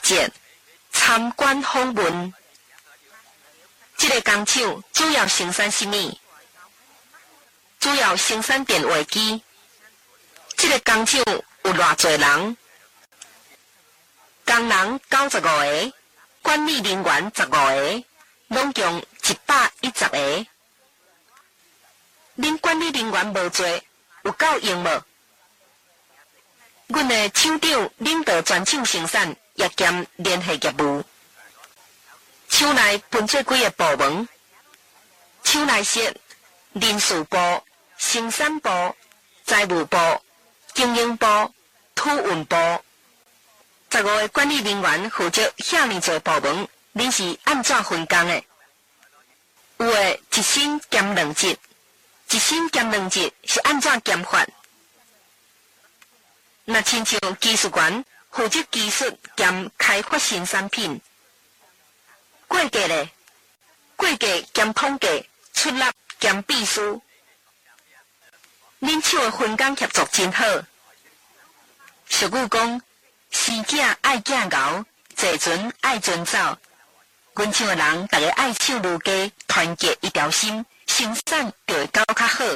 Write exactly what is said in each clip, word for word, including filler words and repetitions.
节参观访问。这个工厂主要生产什么？主要生产电话机。这个工厂有偌侪人？工人九十五个，管理人员十五个，拢共一百一十个。恁管理人员无做，有够用无？阮的厂长领导全厂生产，也兼联系业务。厂内分做几个部门？厂内设人事部、生产部、财务部、经营部、土运部。十五个管理人员负责遐尼侪部门，恁是按怎分工的？有的一星兼两职，一星兼两职是按怎兼法？那亲像技术员负责技术兼开发新产品，会计咧，会计兼统计，出纳兼秘书。恁厂的分工协作真好。俗语讲，生囝爱囝熬，坐船爱船走。阮厂的人，大家爱手如家，团结一条心，生产就会搞较好。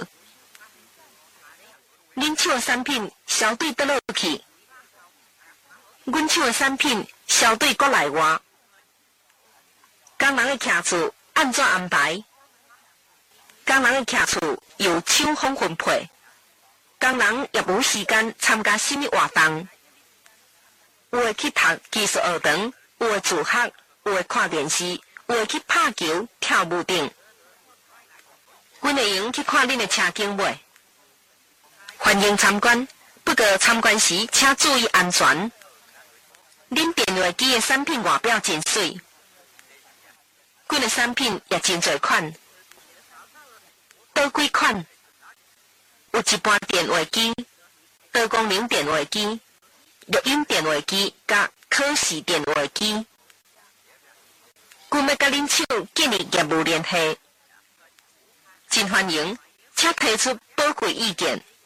恁厂的产品销对倒落去，阮厂的产品销对国内外。工人的徛厝按怎安排？工人的徛厝由厂方分配，工人也无时间参加什么活动。有的去读技术学堂，有的自学，有的看电视，有的去拍球、跳舞等。阮会用去看恁的车景袂？欢迎参观，不过参观时请注意安全。恁电话机的产品外表真水，阮的产品也真侪款，倒几款？有一般电话机、多功能电话机、录音电话机甲可视电话机。阮要甲恁厂建立业务联系，真欢迎，请提出宝贵意见。